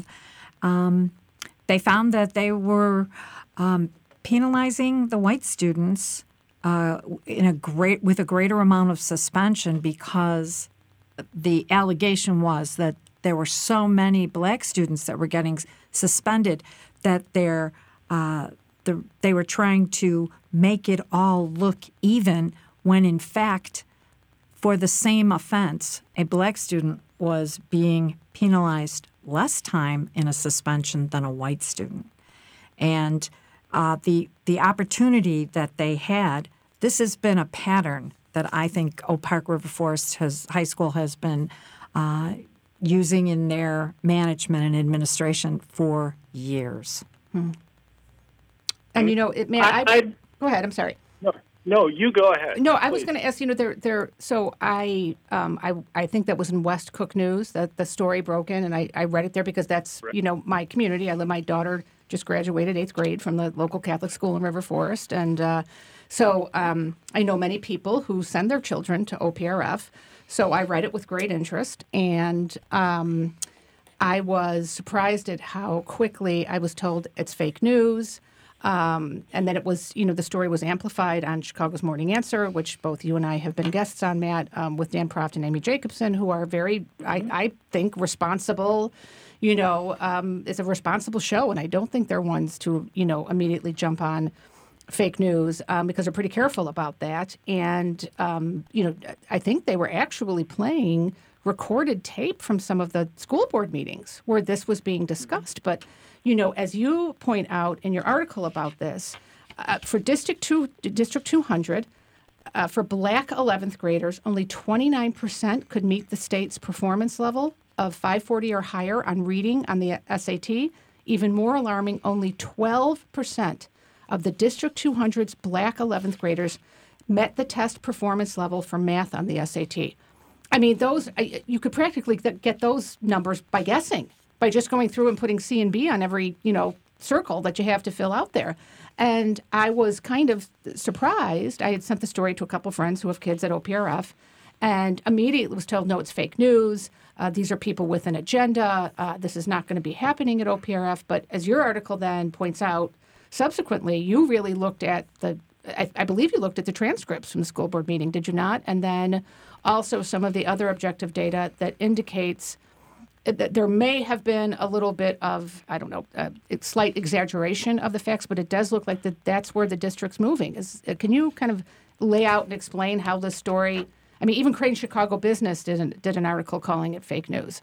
Um, they found that they were um, penalizing the white students uh, in a great with a greater amount of suspension because the allegation was that there were so many black students that were getting suspended that they're, uh, the, they were trying to make it all look even when, in fact, for the same offense, a black student was being penalized less time in a suspension than a white student. And uh, the the opportunity that they had, this has been a pattern that I think Oak Park River Forest has, High School has been uh, using in their management and administration for years.
Hmm. And, you know, it may
I,
I,
I,
go ahead. I'm sorry.
No, no, you go ahead.
No, I
please.
was going to ask, you know, there, there, so I, um, I, I think that was in West Cook News that the story broke in, and I, I read it there because that's, right. you know, my community. I live, my daughter just graduated eighth grade from the local Catholic school in River Forest. And uh, so um, I know many people who send their children to O P R F. So I read it with great interest. And um, I was surprised at how quickly I was told it's fake news. Um, and then it was, you know, the story was amplified on Chicago's Morning Answer, which both you and I have been guests on, Matt, um, with Dan Proft and Amy Jacobson, who are very, I, I think, responsible, you know, um, it's a responsible show. And I don't think they're ones to, you know, immediately jump on fake news um, because they're pretty careful about that. And, um, you know, I think they were actually playing recorded tape from some of the school board meetings where this was being discussed. But you know, as you point out in your article about this, uh, for District two, District two hundred, uh, for black eleventh graders, only twenty-nine percent could meet the state's performance level of five forty or higher on reading on the S A T. Even more alarming, only twelve percent of the District two hundred's black eleventh graders met the test performance level for math on the S A T. I mean, those you could practically get those numbers by guessing, by just going through and putting C and B on every, you know, circle that you have to fill out there. And I was kind of surprised. I had sent the story to a couple friends who have kids at O P R F and immediately was told, no, it's fake news. Uh, these are people with an agenda. Uh, this is not going to be happening at O P R F. But as your article then points out, subsequently, you really looked at the, I, I believe you looked at the transcripts from the school board meeting, did you not? And then also some of the other objective data that indicates that there may have been a little bit of, I don't know, a slight exaggeration of the facts, but it does look like that that's where the district's moving. Is, can you kind of lay out and explain how the story, I mean, even Creighton Chicago Business did an, did an article calling it fake news.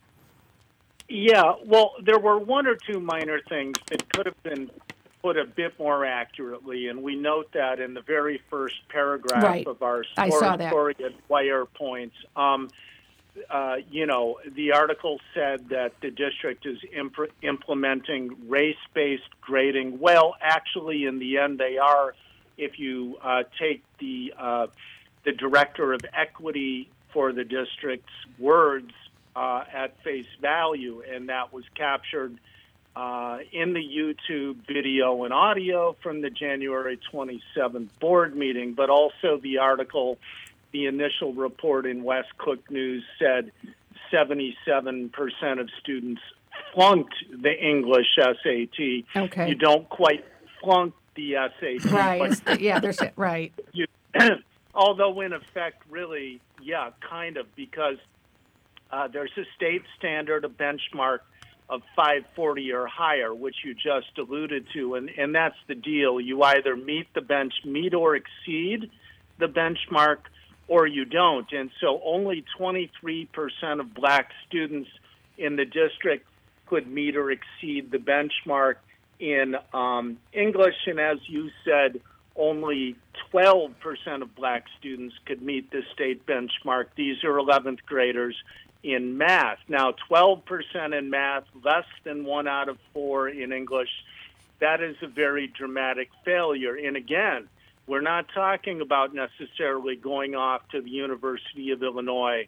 Yeah, well, there were one or two minor things that could have been put a bit more accurately, and we note that in the very first paragraph
right.
of our
I saw that.
story at Wire Points. Um, Uh, you know, the article said that the district is imp- implementing race-based grading. Well, actually, in the end, they are. If you uh, take the uh, the director of equity for the district's words uh, at face value, and that was captured uh, in the YouTube video and audio from the January twenty-seventh board meeting, but also the article. The initial report in West Cook News said seventy-seven percent of students flunked the English S A T.
Okay.
You don't quite flunk the S A T.
Right. But yeah, there's it. Right.
You, although, in effect, really, yeah, kind of, because uh, there's a state standard, a benchmark of five forty or higher, which you just alluded to, and, and that's the deal. You either meet the bench, meet or exceed the benchmark, or you don't. And so only twenty-three percent of black students in the district could meet or exceed the benchmark in um, English. And as you said, only twelve percent of black students could meet the state benchmark. These are eleventh graders in math. Now, twelve percent in math, less than one out of four in English. That is a very dramatic failure. And again, We're not talking about necessarily going off to the University of Illinois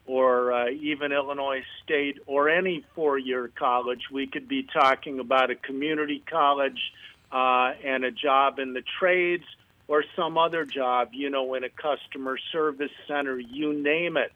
or uh, even Illinois State or any four-year college. We could be talking about a community college uh, and a job in the trades or some other job, you know, in a customer service center, you name it.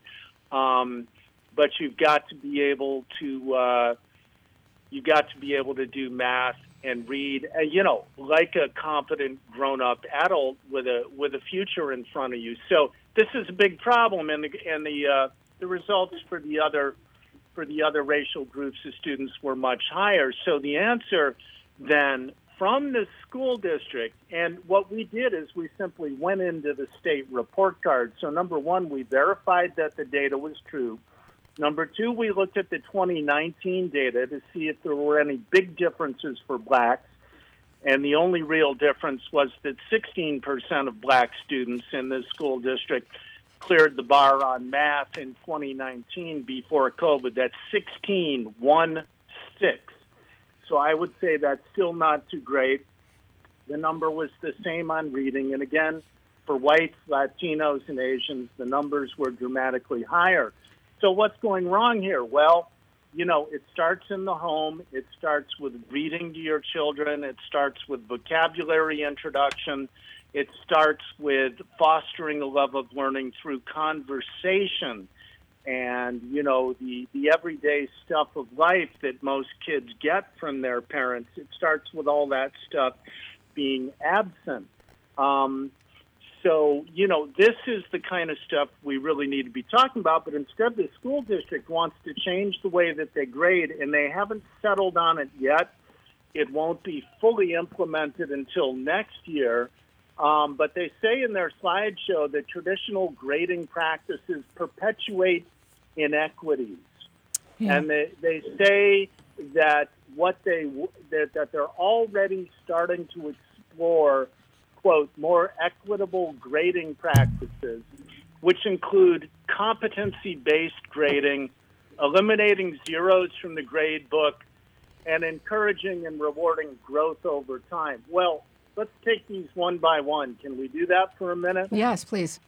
Um, but you've got to be able to uh, you've got to be able to do math and read, uh, you know, like a competent grown-up adult with a with a future in front of you. So this is a big problem, and the and the uh, the results for the other for the other racial groups of students were much higher. So the answer then from the school district, and what we did is we simply went into the state report card. So number one, we verified that the data was true. Number two, we looked at the twenty nineteen data to see if there were any big differences for blacks. And the only real difference was that sixteen percent of black students in this school district cleared the bar on math in twenty nineteen before COVID. That's sixteen, one, six. So I would say that's still not too great. The number was the same on reading. And again, for whites, Latinos, and Asians, the numbers were dramatically higher. So what's going wrong here? Well, you know, it starts in the home. It starts with reading to your children. It starts with vocabulary introduction. It starts with fostering a love of learning through conversation and, you know, the, the everyday stuff of life that most kids get from their parents. It starts with all that stuff being absent. Um, so, you know, this is the kind of stuff we really need to be talking about, but instead the school district wants to change the way that they grade, and they haven't settled on it yet. It won't be fully implemented until next year. Um, but they say in their slideshow that traditional grading practices perpetuate inequities. Yeah. And they, they say that what they that, that they're already starting to explore, quote, more equitable grading practices, which include competency-based grading, eliminating zeros from the grade book, and encouraging and rewarding growth over time. Well, let's take these one by one. Can we do that for a minute?
Yes, please.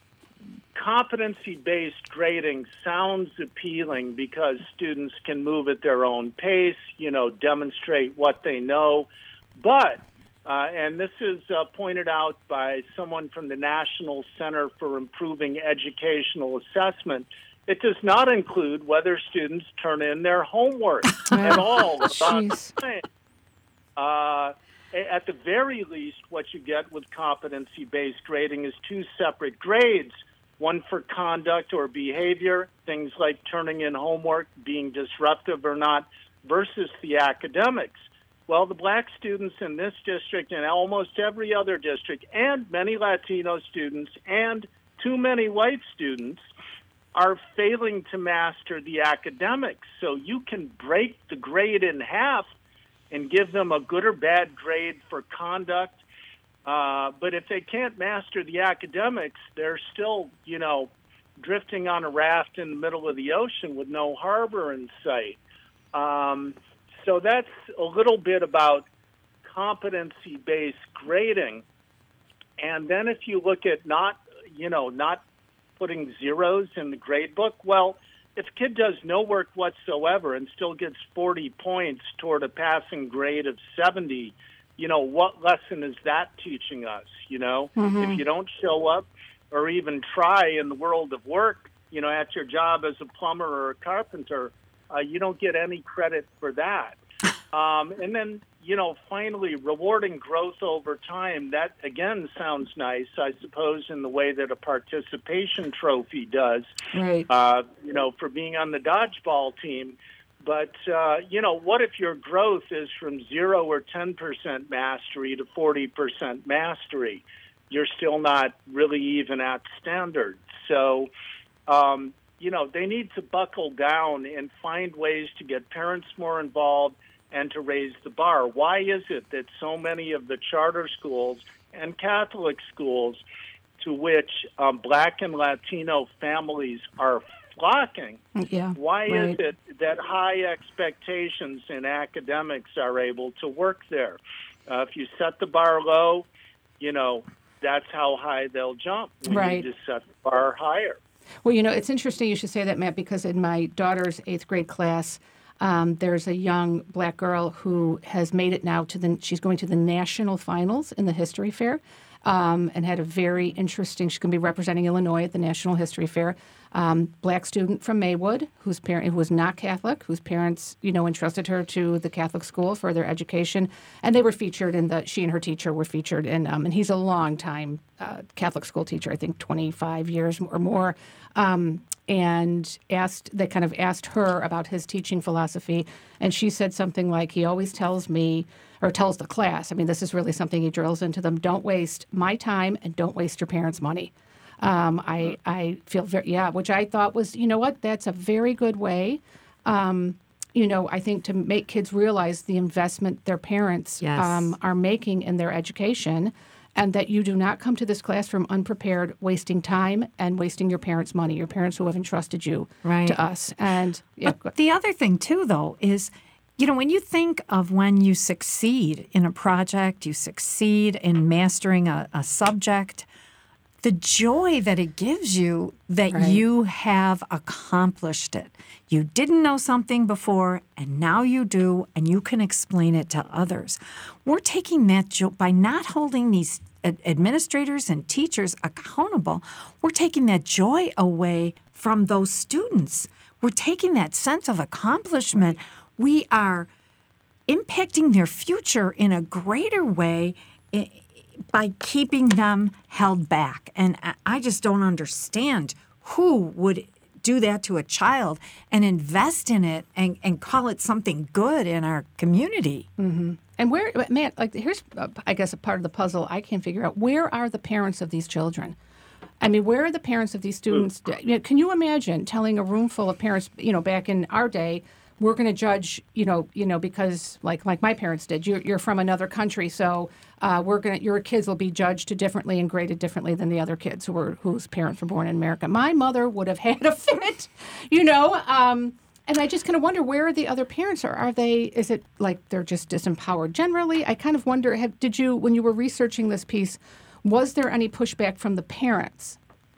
Competency-based grading sounds appealing because students can move at their own pace, you know, demonstrate what they know. But, uh, and this is uh, pointed out by someone from the National Center for Improving Educational Assessment, it does not include whether students turn in their homework at all. Uh, at the very least, what you get with competency-based grading is two separate grades, one for conduct or behavior, things like turning in homework, being disruptive or not, versus the academics. Well, the black students in this district and almost every other district, and many Latino students and too many white students, are failing to master the academics. So you can break the grade in half and give them a good or bad grade for conduct. Uh, but if they can't master the academics, they're still, you know, drifting on a raft in the middle of the ocean with no harbor in sight. Um, so that's a little bit about competency-based grading. And then if you look at not, you know, not putting zeros in the grade book, well, if a kid does no work whatsoever and still gets forty points toward a passing grade of seventy, you know, what lesson is that teaching us? You know, mm-hmm. If you don't show up or even try in the world of work, you know, at your job as a plumber or a carpenter, uh, you don't get any credit for that. Um, and then, you know, finally, rewarding growth over time, that, again, sounds nice, I suppose, in the way that a participation trophy does,
right.
uh, you know, for being on the dodgeball team. But, uh, you know, what if your growth is from zero or ten percent mastery to forty percent mastery? You're still not really even at standard. So, um, you know, they need to buckle down and find ways to get parents more involved and to raise the bar. Why is it that so many of the charter schools and Catholic schools to which um, black and Latino families are flocking,
yeah,
why
right.
is it that high expectations in academics are able to work there? Uh, if you set the bar low, you know, that's how high they'll jump. We
Right.
need to set the bar higher.
Well, you know, it's interesting you should say that, Matt, because in my daughter's eighth grade class, um, there's a young black girl who has made it now to the, she's going to the national finals in the history fair, um, and had a very interesting, she's going to be representing Illinois at the National History Fair. Um, black student from Maywood, whose parent who was not Catholic, whose parents, you know, entrusted her to the Catholic school for their education, and they were featured in the. She and her teacher were featured in, um, and he's a long time uh, Catholic school teacher, I think twenty-five years or more, um, and asked. They kind of asked her about his teaching philosophy, and she said something like, "He always tells me." Or tells the class. I mean, this is really something he drills into them. Don't waste my time and don't waste your parents' money. Um, I I feel very, yeah, which I thought was, you know what, that's a very good way, um, you know, I think to make kids realize the investment their parents
Yes.
um, are making in their education, and that you do not come to this classroom unprepared, wasting time and wasting your parents' money, your parents who have entrusted you
Right.
to us. And yeah,
But the other thing, too, though, is, you know, when you think of when you succeed in a project, you succeed in mastering a, a subject, the joy that it gives you that
Right.
you have accomplished it. You didn't know something before, and now you do, and you can explain it to others. We're taking that joy by not holding these ad- administrators and teachers accountable. We're taking that joy away from those students. We're taking that sense of accomplishment. We are impacting their future in a greater way i- by keeping them held back. And I- I just don't understand who would do that to a child and invest in it and, and call it something good in our community.
And where, man, like here's, uh, I guess, a part of the puzzle I can't figure out. Where are the parents of these children? I mean, where are the parents of these students? You know, can you imagine telling a room full of parents, you know, back in our day, we're going to judge, you know, you know, because like like my parents did. You're you're from another country, so uh, we're gonna your kids will be judged differently and graded differently than the other kids who were whose parents were born in America. My mother would have had a fit, you know. Um, and I just kind of wonder, where are the other parents? Or are they? Is it like they're just disempowered generally? I kind of wonder. Have, did you, when you were researching this piece, was there any pushback from the parents?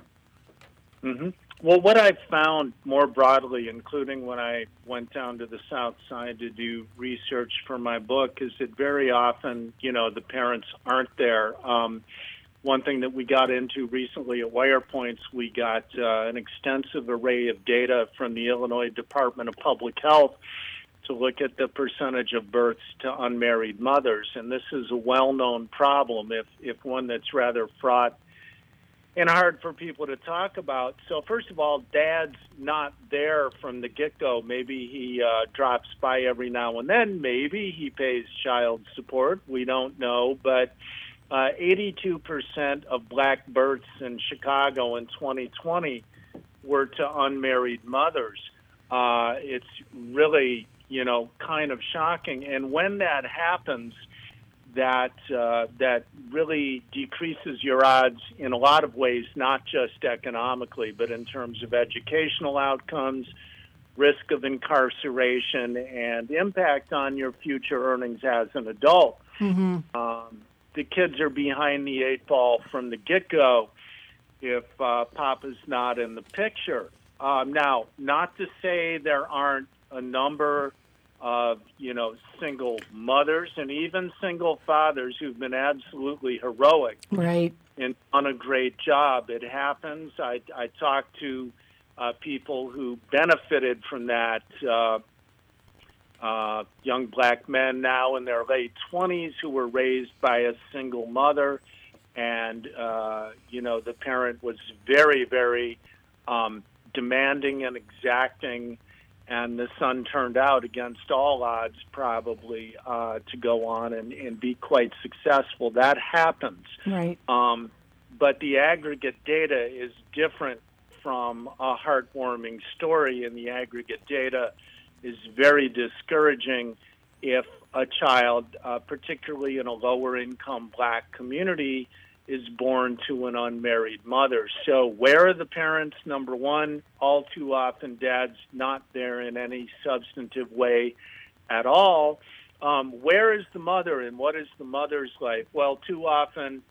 hmm Well, what I've found more broadly, including when I went down to the South Side to do research for my book, is that very often, you know, the parents aren't there. Um, one thing that we got into recently at WirePoints, we got uh, an extensive array of data from the Illinois Department of Public Health to look at the percentage of births to unmarried mothers. And this is a well-known problem, if, if one that's rather fraught and hard for people to talk about. So first of all, Dad's not there from the get-go. Maybe he uh, drops by every now and then. Maybe he pays child support. We don't know. But uh, eighty-two percent of black births in Chicago in twenty twenty were to unmarried mothers. Uh, it's really, you know, kind of shocking. And when that happens, that uh, that really decreases your odds in a lot of ways, not just economically, but in terms of educational outcomes, risk of incarceration, and impact on your future earnings as an adult.
Mm-hmm.
Um, the kids are behind the eight ball from the get-go if uh, Papa's not in the picture. Um, now, not to say there aren't a number of, you know, single mothers and even single fathers who've been absolutely heroic
Right.
and done a great job. It happens. I, I talked to uh, people who benefited from that, uh, uh, young black men now in their late twenties who were raised by a single mother. And, uh, you know, the parent was very, very um, demanding and exacting, and the son turned out against all odds probably uh, to go on and, and be quite successful. That happens.
Right.
Um, but the aggregate data is different from a heartwarming story, and the aggregate data is very discouraging if a child, uh, particularly in a lower-income black community, is born to an unmarried mother. So where are the parents? Number one, all too often Dad's not there in any substantive way at all. Um, where is the mother, and what is the mother's life? Well, too often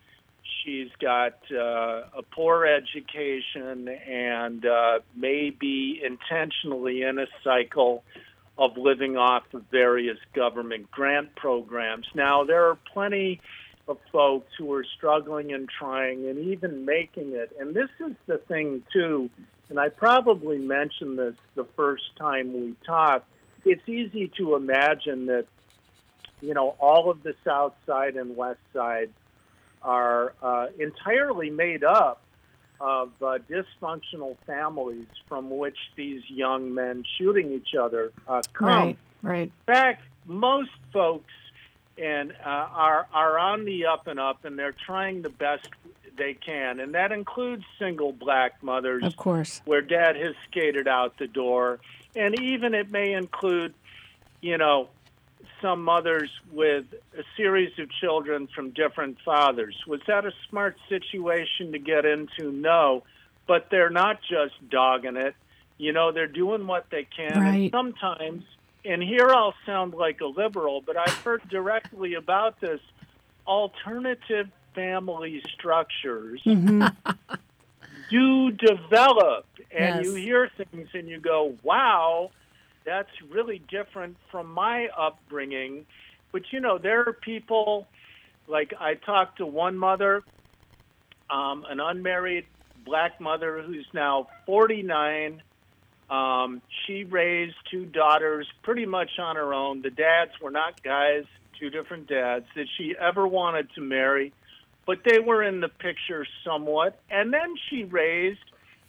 she's got uh, a poor education and uh, may be intentionally in a cycle of living off of various government grant programs. Now, there are plenty of folks who are struggling and trying and even making it. And this is the thing, too, and I probably mentioned this the first time we talked. It's easy to imagine that, you know, all of the South Side and West Side are uh, entirely made up of uh, dysfunctional families from which these young men shooting each other uh, come.
Right, right.
In fact, most folks and uh, are are on the up and up, and they're trying the best they can, and that includes single black mothers,
Of course.
where dad has skated out the door, and even it may include, you know, some mothers with a series of children from different fathers. Was that a smart situation to get into? No, but they're not just dogging it. You know, they're doing what they can.
Right.
And sometimes, and here I'll sound like a liberal, but I've heard directly about this, alternative family structures
Mm-hmm.
do develop. And
Yes.
you hear things and you go, wow, that's really different from my upbringing. But, you know, there are people, like I talked to one mother, um, an unmarried black mother who's now forty-nine. Um, she raised two daughters pretty much on her own. The dads were not guys, two different dads that she ever wanted to marry, but they were in the picture somewhat. And then she raised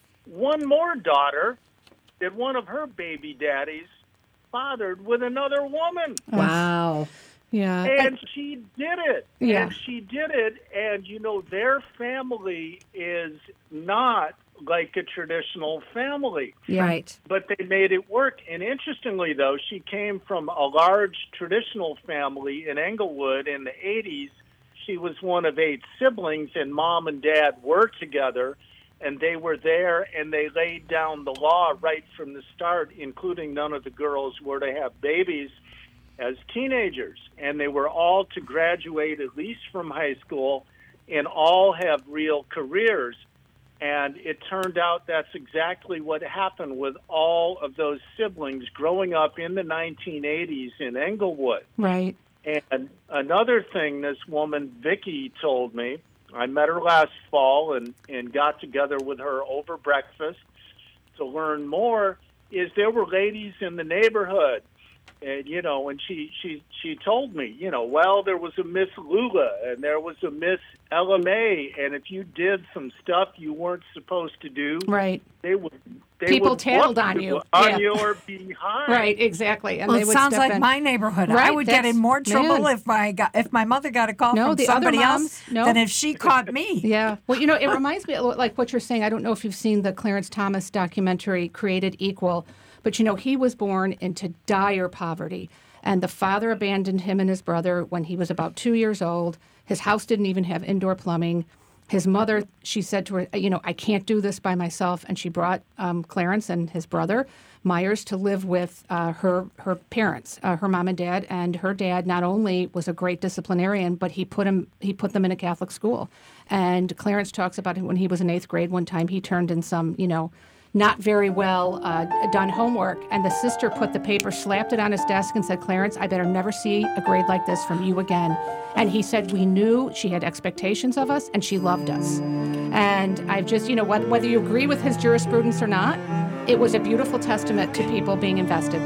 one more daughter that one of her baby daddies fathered with another woman.
Wow.
Yeah.
And she did it.
Yeah.
And she did it. And, you know, their family is not like a traditional family.
Right.
But they made it work. And interestingly, though, she came from a large traditional family in Englewood in the eighties. She was one of eight siblings, and mom and dad were together. And they were there, and they laid down the law right from the start, including none of the girls were to have babies as teenagers. And they were all to graduate at least from high school and all have real careers. And it turned out that's exactly what happened with all of those siblings growing up in the nineteen eighties in Englewood.
Right.
And another thing this woman, Vicky, told me, I met her last fall and, and got together with her over breakfast to learn more, is there were ladies in the neighborhood. And, you know, and she, she, she told me, you know, well, there was a Miss Lula and there was a Miss Ella May. And if you did some stuff you weren't supposed to do,
Right.
they would they
People
would
tattled
whoop
on you.
on
Yeah.
your behind.
Right, exactly. And
Well,
they
it
would
sounds
step
like
in.
my neighborhood. I
Right,
would get
that's-
in more trouble
man.
if I got if my mother got a call
No,
from
the other
somebody else
moms, no.
than if she caught me.
Yeah. Well, you know, it reminds me of like what you're saying. I don't know if you've seen the Clarence Thomas documentary, Created Equal, but, you know, he was born into dire poverty. And the father abandoned him and his brother when he was about two years old. His house didn't even have indoor plumbing. His mother, she said to her, you know, I can't do this by myself. And she brought um, Clarence and his brother, Myers, to live with uh, her her parents, uh, her mom and dad. And her dad not only was a great disciplinarian, but he put him he put them in a Catholic school. And Clarence talks about when he was in eighth grade one time, he turned in some, you know, not very well uh, done homework, and the sister put the paper, slapped it on his desk, and said, Clarence, I better never see a grade like this from you again. And he said, we knew she had expectations of us, and she loved us. And I've just, you know, whether you agree with his jurisprudence or not, it was a beautiful testament to people being invested.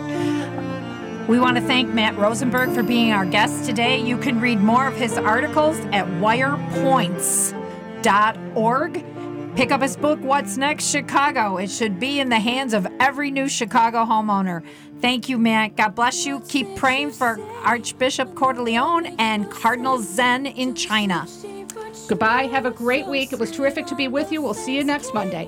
We want to thank Matt Rosenberg for being our guest today. You can read more of his articles at wire points dot org. Pick up his book, What's Next, Chicago. It should be in the hands of every new Chicago homeowner. Thank you, Matt. God bless you. Keep praying for Archbishop Cordileone and Cardinal Zen in China.
Goodbye. Have a great week. It was terrific to be with you. We'll see you next Monday.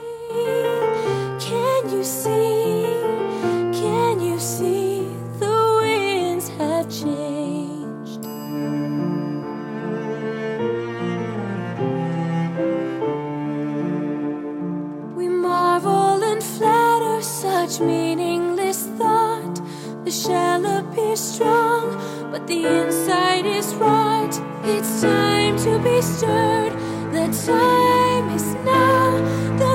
Can you see? Can you see the winds have changed? We marvel and flatter such meaningless thought. The shallow appear strong, but the inside is rot. It's time to be stirred. The time is now. The